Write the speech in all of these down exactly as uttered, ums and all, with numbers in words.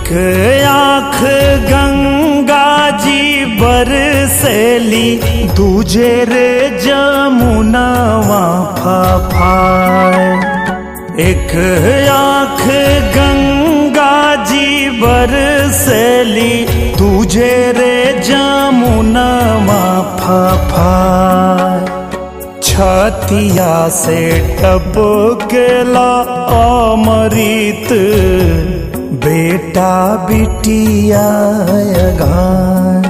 एक आँख गंगा जी बरसेली, दूजे रे जमुनावा फाफाए। एक आँख गंगा जी बरसेली, दूजे रे जमुनावा फाफाए। छतिया से टपकेला अमृत, बेटा बिटिया गाय।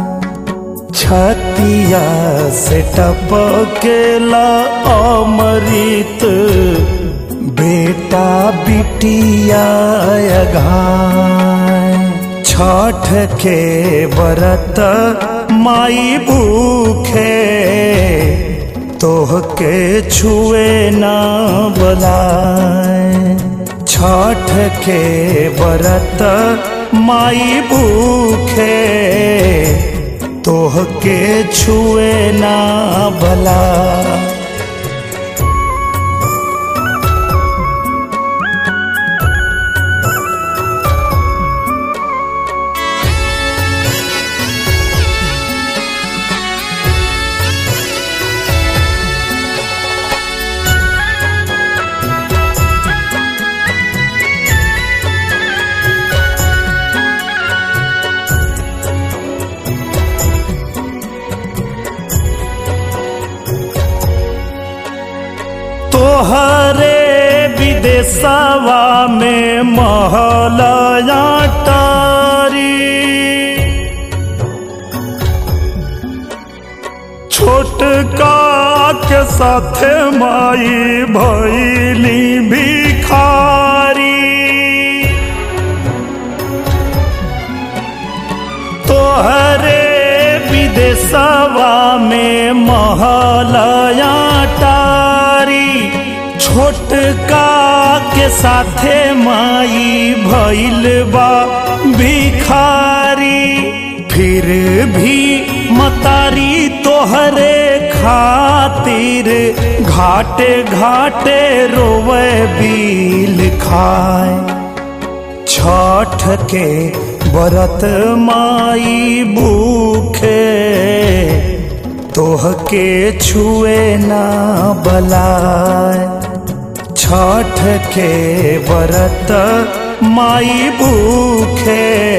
छतिया से टपकेला अमृत, बेटा बिटिया गाय। छठ के व्रत माई भूखे, तोह के छुए ना बुलाए। छठ के व्रत माई भूखे, तोह के छुए ना बुलाए। तोहरे विदेशवा में महलया टारी, छोटका के साथे माई भैली भिखारी। तोहरे विदेशवा में महलया टारी, छोटका के साथे माई भइल बा भिखारी। फिर भी मतारी तोहरे खातिर, घाटे घाटे रोवे बिल खाए। छठ के व्रत माई भूखे, तोह के छुए ना बुलाए। छठ के व्रत माई भूखे,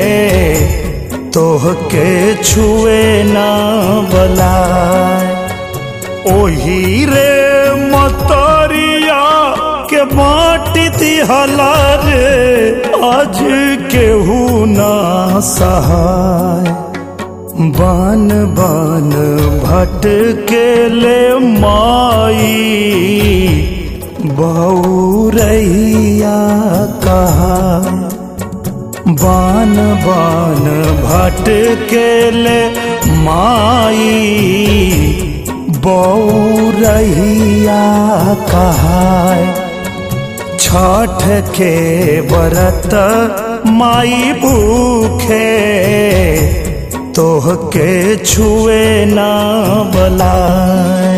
तोह के छुए ना बुलाए। ओही रे मतरिया के बाटी दिहला रे, आज केहू ना सहाय। बन बन भटके ले माई, बहुरैया कहा। बान बान भटके ले माई, बहुरैया कहा। छठ के व्रत माई भूखे, तोह के छुए ना बुलाए।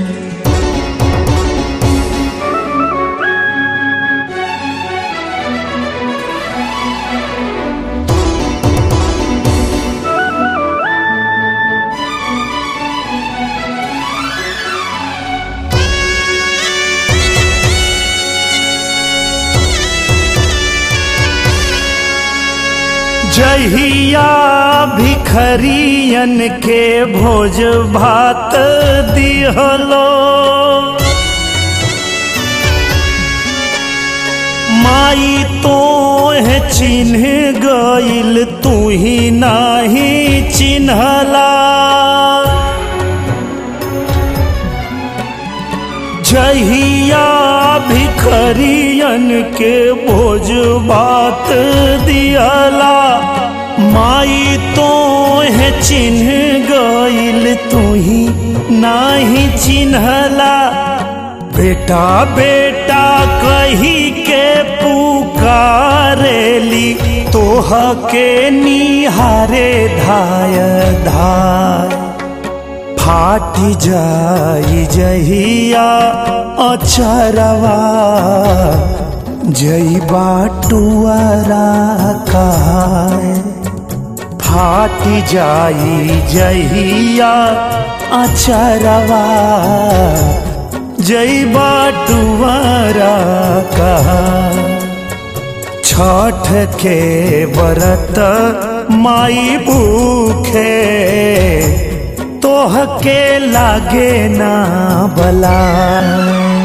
जहिया भिखरियन के भोज भात दिहलो, माई तो है चिन्ह गइल, तू ही नाही चिन्हला। जहिया भिखरियन के भोज भात दियाला, माई तो है चिन्ह गइल, तू ही नाही चिन्हला। बेटा बेटा कही के पुकारेली, तोह के निहारे धाय धाय। फाट जाई जहिया अचरवा, जई बाटुआरा कहाए फाट जाई जहिया अचरवा जई बाटुआरा कहाए छठ के व्रत माई भूखे तोह के लागे ना बला।